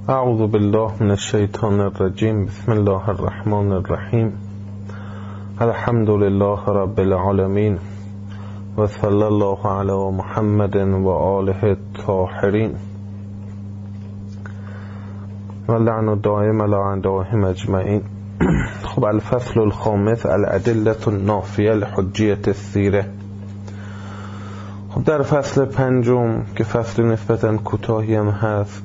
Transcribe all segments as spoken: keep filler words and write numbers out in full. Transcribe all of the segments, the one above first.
اعوذ بالله من الشیطان الرجیم. بسم الله الرحمن الرحیم. الحمد لله رب العالمین و صلی الله علی محمد و آله الطاهرین و لعن دائم علی اعدائهم اجمعین. خب الفصل الخامس الادله النافیه لحجیة السیره. خب در فصل پنجم که فصل نسبتاً کوتاهی هم هست،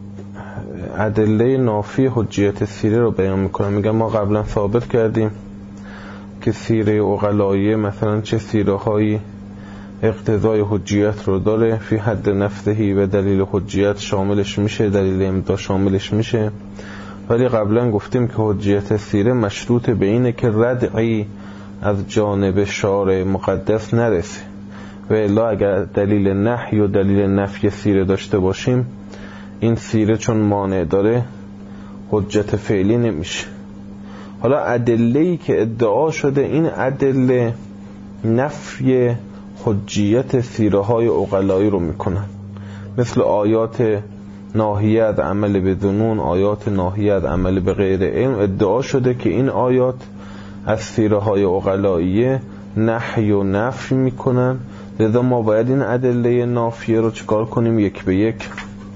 ادله نافی حجیت سیره رو بیان میکنم. میگم ما قبلا ثابت کردیم که سیره عقلاییه مثلا چه سیره هایی اقتضای حجیت رو داره، فی حد نفسهی و دلیل حجیت شاملش میشه، دلیل امضا شاملش میشه. ولی قبلا گفتیم که حجیت سیره مشروط به اینه که ردعی از جانب شارع مقدس نرسه، و الا اگر دلیل نحی و دلیل نفی سیره داشته باشیم، این سیره چون مانع داره حجت فعلی نمیشه. حالا ادله‌ای که ادعا شده، این ادله نفی حجیت سیره های عقلایی رو میکنن، مثل آیات ناهیه از عمل به ظنون، آیات ناهیه از عمل به غیر علم. ادعا شده که این آیات از سیره های عقلاییه نحی و نفی میکنن، لذا ما باید این ادله نافیه رو چکار کنیم؟ یک به یک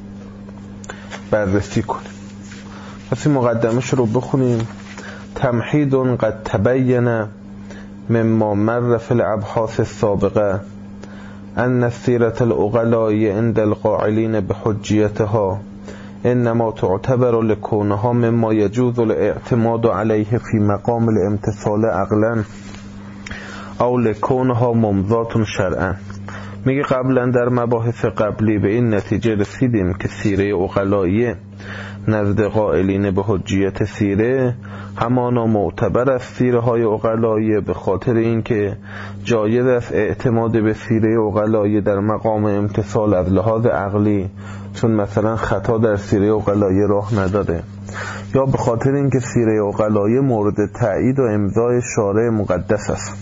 بررسی کنیم. پس این مقدمش رو بخونیم. تمهید قد تبین مما مر فی الابحاث السابقه ان السیره العقلائیه عند القائلین بحجیتها انما تعتبر لکونها مما یجوز الاعتماد علیه فی مقام الامتثال عقلا او لکونها ممضات شرعا. میگه قبلا در مباحث قبلی به این نتیجه رسیدیم که سیره عقلائیه نزد قائلین به حجیت سیره همانا معتبر از سیره های عقلائیه، به خاطر اینکه جایز است اعتماد به سیره عقلائیه در مقام امتثال از لحاظ عقلی، چون مثلا خطا در سیره عقلائیه راه نداره، یا به خاطر اینکه سیره عقلائیه مورد تایید و امضای شارع مقدس است.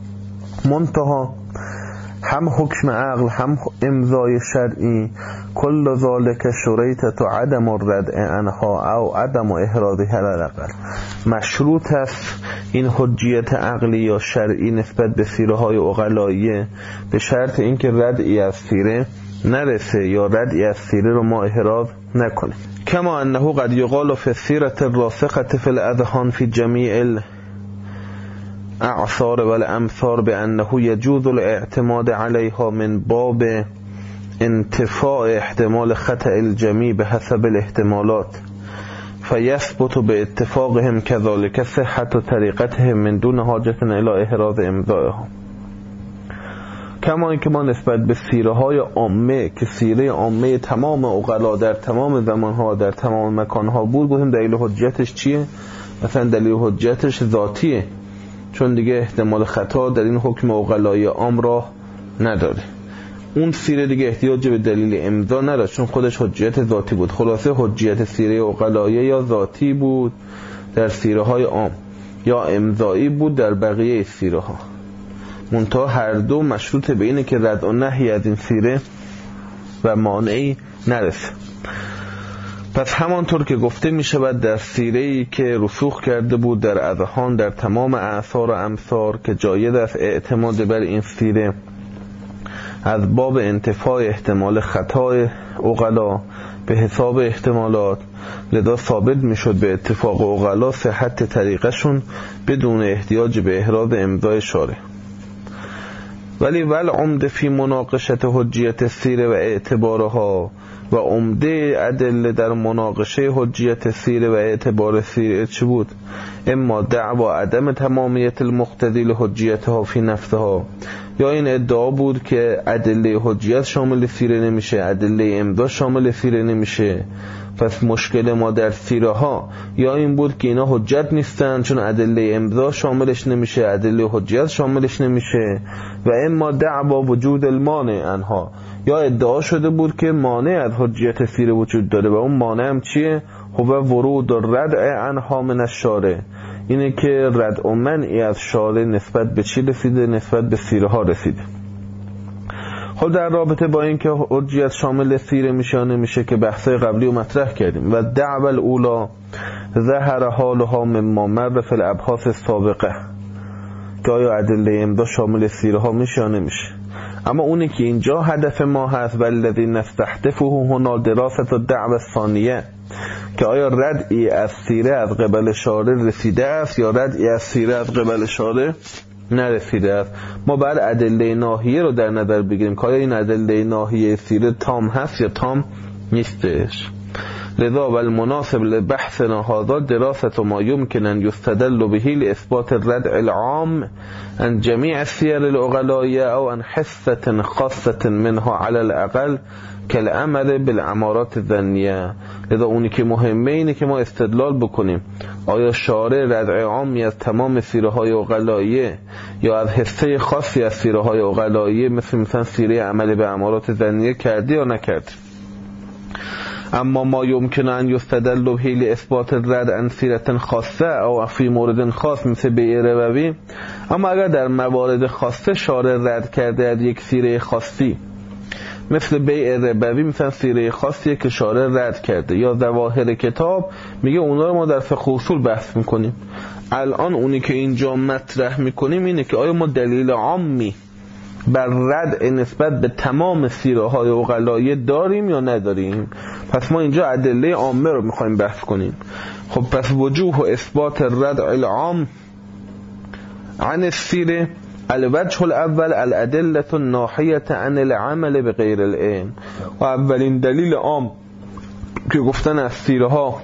منتها هم حکم عقل هم امضای شرعی کل ذالک شریطت و عدم الردع عنها او عدم احرازها علی الاقل، مشروط است این حجیت عقلی یا شرعی نسبت به سیره های عقلائیه به شرط اینکه ردعی از سیره نرسه یا ردعی از سیره رو ما احراز نکنیم. کما انه قد یقال فی السیره الراسخه فی الاذهان فی جمیع اعثار و الامثار بانه یجوز الاعتماد علیها من باب انتفاع احتمال خطأ الجمیع به حسب الاحتمالات فیثبت به اتفاقهم كذلك صحت و طریقتهم من دون حاجت الی احراز امضائها. کما اینکه ما نسبت به سیره های عامه که سیره عامه تمام عقلا در تمام زمانها در تمام مکانها بود، گفتیم دلیل حجتش چیه؟ مثلا دلیل حجتش ذاتیه، چون دیگه احتمال خطا در این حکم عقلایی عام راه نداره. اون سیره دیگه احتیاج به دلیل امضا نداره، چون خودش حجیت ذاتی بود. خلاصه حجیت سیره عقلایی یا ذاتی بود در سیره های عام، یا امضایی بود در بقیه سیره ها. منتها هر دو مشروط به اینه که رد و نهی از این سیره و مانعی نرسه. پس همانطور که گفته می شود در سیره‌ای که رسوخ کرده بود در اذهان در تمام اعثار و امثار که جایز است اعتماد بر این سیره از باب انتفاع احتمال خطای عقلا به حساب احتمالات، لذا ثابت می شد به اتفاق عقلا صحت طریقشون بدون احتیاج به احراز امضای شارع. ولی ول عمده فی مناقشت حجیت سیره و اعتبارها، و عمده ادله در مناقشه حجیت سیره و اعتبار سیره چه بود؟ اما دعوا عدم تمامیت المقتضی لحجیتها فی نفسها، یا این ادعا بود که ادله حجیت شامل سیره نمیشه، ادله امضا شامل سیره نمیشه. پس مشکل ما در سیره ها یا این بود که اینا حجت نیستن چون ادله امضا شاملش نمیشه، ادله حجیت شاملش نمیشه، و اما دعوا وجود المانع عنها، یا ادعا شده بود که مانع از حجیت سیره وجود داره، و اون مانع هم چیه؟ هو ورود و ردع عنها من الشارع، اینه که رد و منعی از شارع نسبت به چی رسیده؟ نسبت به سیره ها رسیده. خب در رابطه با این که حجیت شامل سیره میشه یا نمیشه که بحثای قبلی رو مطرح کردیم. و دعوى الاولا ظهر حالها مما مر فی الابحاث السابقه، که آیا ادله امضا شامل سیره ها میشه یا نمیشه. اما اونی که اینجا هدف ما هست والذی نستهدفه هنا دراسة الدعوى الثانیه، که آیا ردعی از سیره از قبل شارع رسیده است یا ردعی از سیره از قبل شارع نرسیده است. ما بعد ادله ناحیه رو در نظر بگیریم که آیا این ادله ناحیه سیره تام هست یا تام نیستش. لذا والمناسب لبحثنا هذا دراسة ما يمكن أن يستدل به لإثبات الردع العام عن جميع السير العقلائية أو عن حصة خاصة منها على الأقل كالعمل بالعمارات الظنیه. لذا اونی که مهمه اینه که ما استدلال بکنیم آیا شارع ردع عامی از تمام سیره های عقلائیه یا از حصه خاصی از سیره های عقلائیه مثل مثلا سیره عمل به عمارات ظنیه کرده یا نکرده. اما ما يمكن أن يستدل به لإثبات الرد عن سیرة خاصة او فی مورد خاص مثل بیع ربوی. اما اگر در موارد خاصه شارع رد کرده از یک سیره خاصی مثل بیع ربوی، مثلا سیره خاصیه که شارع رد کرده، یا ظواهر کتاب، میگه اونا رو ما در فقه اصول بحث میکنیم. الان اونی که اینجا مطرح میکنیم اینه که آیا ما دلیل عامی بر رد نسبت به تمام سیره های عقلائیه داریم یا نداریم. پس ما اینجا ادله عامه رو میخوایم بحث کنیم. خب پس وجوه و اثبات الردع العام عن السیره الوجه الاول الادله الناحیه عن العمل بغیر العلم. و اولین دلیل عام که گفتن از سیره ها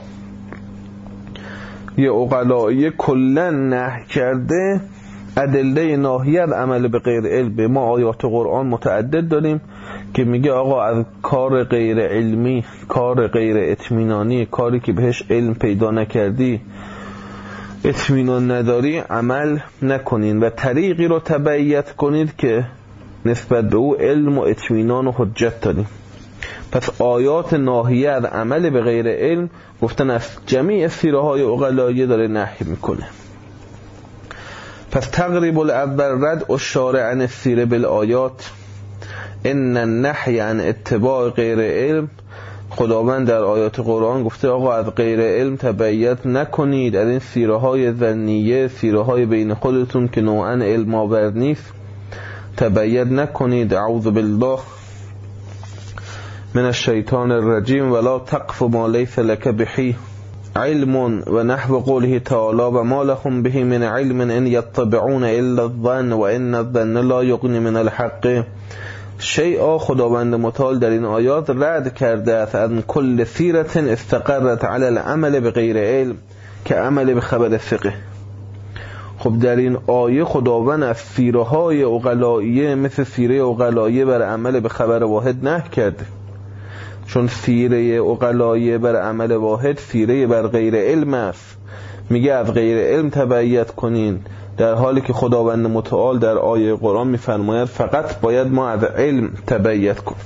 یه عقلائیه کلا نهی کرده ادله ناحیه از عمل به غیر علم. ما آیات قرآن متعدد داریم که میگه آقا از کار غیر علمی، کار غیر اطمینانی، کاری که بهش علم پیدا نکردی، اطمینان نداری، عمل نکنین و طریقی رو تبعیت کنید که نسبت به او علم و اطمینان و حجت داریم. پس آیات ناحیه از عمل به غیر علم گفتن از جمیع سیره های عقلائیه داره نهی میکنه. پس تقریب الاول رد الشارع عن السیره بالآیات ان النحی عن اتباع غیر علم. خداوند در آیات قرآن گفته آقا از غیر علم تبعیت نکنید، از این سیره های ظنیه، سیره های بین خودتون که نوعا علم آور نیست تبعیت نکنید. اعوذ بالله من الشیطان الرجیم ولا تقف ما لیس لك به علم و نحو قوله تعالی و ما لهم به من علم ان یتبعون الا الظن و ان الظن لا یغنی من الحق شیئا. خداوند متعال در این آیات رد کرده است از کل سیرت استقرت علی العمل به غیر علم که عمل به خبر فقه. خب در این آیه خداوند از سیره های عقلائیه مثل سیره عقلائیه بر عمل به خبر واحد نهی کرده، چون سیره عقلائیه بر عمل واحد سیره بر غیر علم است. میگه از غیر علم تبعیت کنین، در حالی که خداوند متعال در آیه قرآن میفرماید فقط باید ما از علم تبعیت کنیم.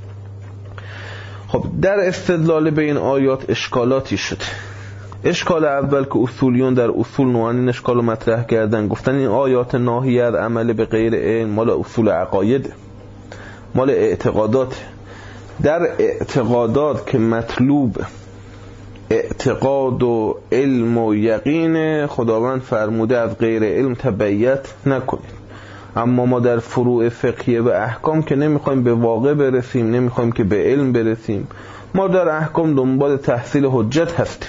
خب در استدلال به این آیات اشکالاتی شده. اشکال اول که اصولیون در اصول نوعا این اشکال رو مطرح کردن، گفتن این آیات ناهیه از عمل به غیر علم مال اصول عقاید، مال اعتقادات. در اعتقادات که مطلوب اعتقاد و علم و یقین، خداوند فرموده از غیر علم تبعیت نکنید. اما ما در فروع فقهیه و احکام که نمیخوایم به واقع برسیم، نمیخوایم که به علم برسیم، ما در احکام دنبال تحصیل حجت هستیم.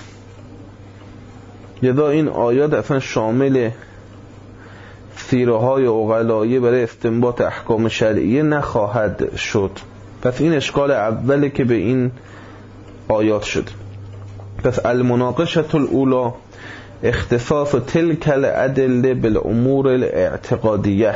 لذا این آیات اصلا شامل سیره های عقلائیه برای استنباط احکام شرعیه نخواهد شد. پس این اشکال اوله که به این آیات شد. پس المناقشه الاولا اختصاص تلك الادله بالامور الاعتقادیه.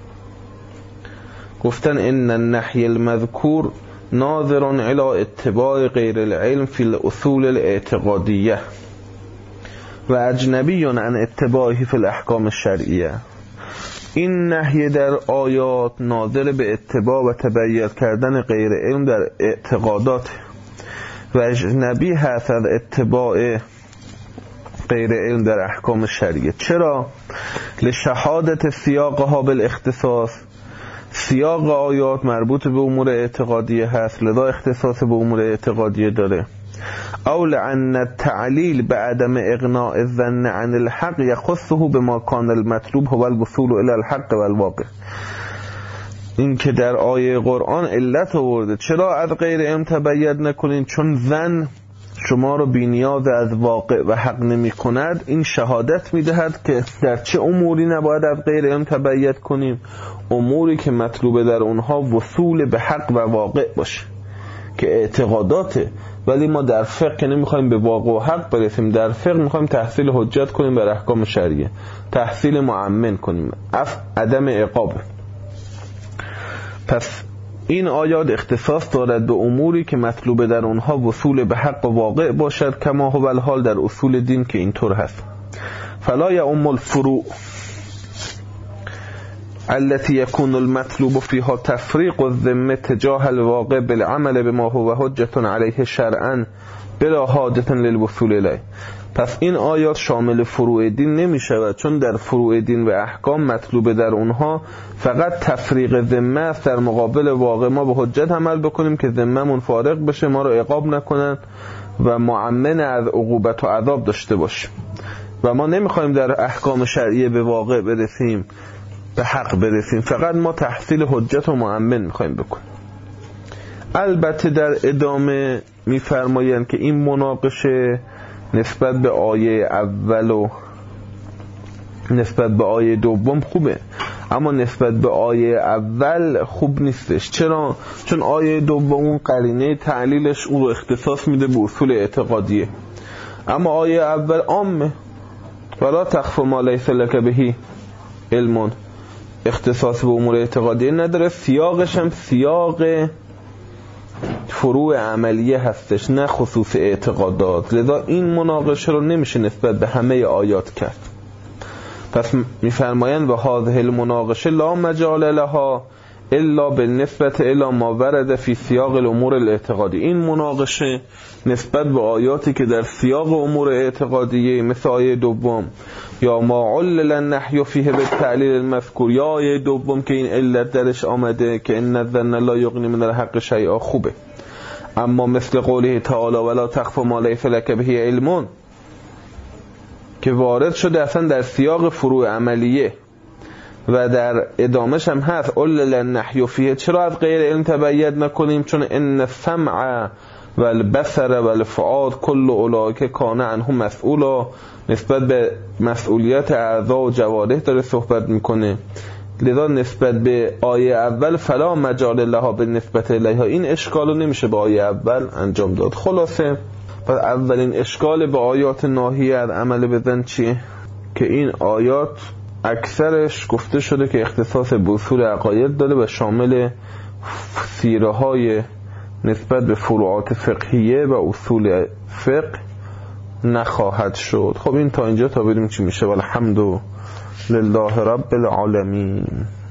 گفتن ان النحی المذکور ناظر الى اتباع غیر العلم فی الاصول الاعتقادیه و اجنبی عن اتباعه فی الاحکام الشرعیه. این نهی در آیات ناظر به اتباع و تبعیت کردن غیر علم در اعتقادات و اجنبی هست از اتباع غیر علم در احکام شرعیه. چرا؟ لشهادت سیاقها بالاختصاص، سیاق آیات مربوط به امور اعتقادیه هست، لذا اختصاص به امور اعتقادیه داره. او لعن التعلیل بعدم اغناء الظن عن الحق یخصه بما کان المطلوب هو الوصول الى الحق والواقع. این که در آیه قرآن علت آورده چرا از غیر علم تبعیت نکنین، چون ظن شما رو بی‌نیاز از واقع و حق نمی کند. این شهادت می دهد که در چه اموری نباید از غیر علم تبعیت کنیم، اموری که مطلوبه در اونها وصول به حق و واقع باشه که اعتقاداته. ولی ما در فقه که نمیخوایم به واقع و حق برسیم، در فقه میخوایم تحصیل حجت کنیم بر احکام شرعیه، تحصیل معمن کنیم، اف عدم عقاب. پس این آیات اختصاص دارد به اموری که مطلوب در اونها وصول به حق و واقع باشد، کما هو الحال در اصول دین که اینطور هست. فلا یعم الفروع التي يكون المطلوب فيها تفريق الذمة تجاه الواقع بالعمل بما هو حجة عليه شرعا بلا حاجة للوصول الیه. پس این آیات شامل فروع دین نمی شود، چون در فروع دین و احکام مطلوب در اونها فقط تفریق ذمه است، در مقابل واقع ما به حجت عمل بکنیم که ذمه‌مون فارغ بشه، ما رو عقاب نکنن و معمن از عقوبت و عذاب داشته باشه. و ما نمیخوایم در احکام شرعیه به واقع برسیم، به حق برسیم، فقط ما تحصیل حجت و معمن میخوایم بکنیم. البته در ادامه میفرمایند که این مناقشه نسبت به آیه اول و نسبت به آیه دوم خوبه، اما نسبت به آیه اول خوب نیستش. چرا؟ چون آیه دوم قرینه تعلیلش اون رو اختصاص میده به اصول اعتقادیه، اما آیه اول عامه. ولا تخف ما لیس لک به علم، اختصاص به امور اعتقادیه نداره. سیاقش هم سیاق فروع عملیه هستش، نه خصوص اعتقادات. لذا این مناقشه رو نمیشه نسبت به همه آیات کرد. پس میفرمایند و هذه المناقشه لا مجال لها الا بالنسبه الی ما ورد فی سیاق الامور الاعتقادی. این مناقشه نسبت به آیاتی که در سیاق امور اعتقادیه مثل آیه دوم یا ما علل النحی فیه بالتعلیل المذکور، یا آیه دوم که این علت درش آمده که ان الظن لا یغنی من الحق شیئا، خوبه. اما مثل قوله تعالی ولا تخف ما لیس لک به علم که وارد شده اصلا در سیاق فروع عملیه و در ادامش هم هست علل النحی فیه، چرا از غیر علم تبعیت نکنیم؟ چون ان السمع و البصر و الفؤاد کل اولئک کان عنه مسئولا، نسبت به مسئولیت اعضا و جوارح داره صحبت میکنه. لذا نسبت به آیه اول فلا مجال لها به نسبت الیها، این اشکالو نمیشه با آیه اول انجام داد. خلاصه پس اولین اشکال به آیات ناهیه از عمل بزن چیه؟ که این آیات اکثرش گفته شده که اختصاص به اصول عقاید داره و شامل سیره های نسبت به فروعات فقهیه و اصول فقه نخواهد شد. خب این تا اینجا، تا ببینیم چی میشه. والحمد لله رب العالمین.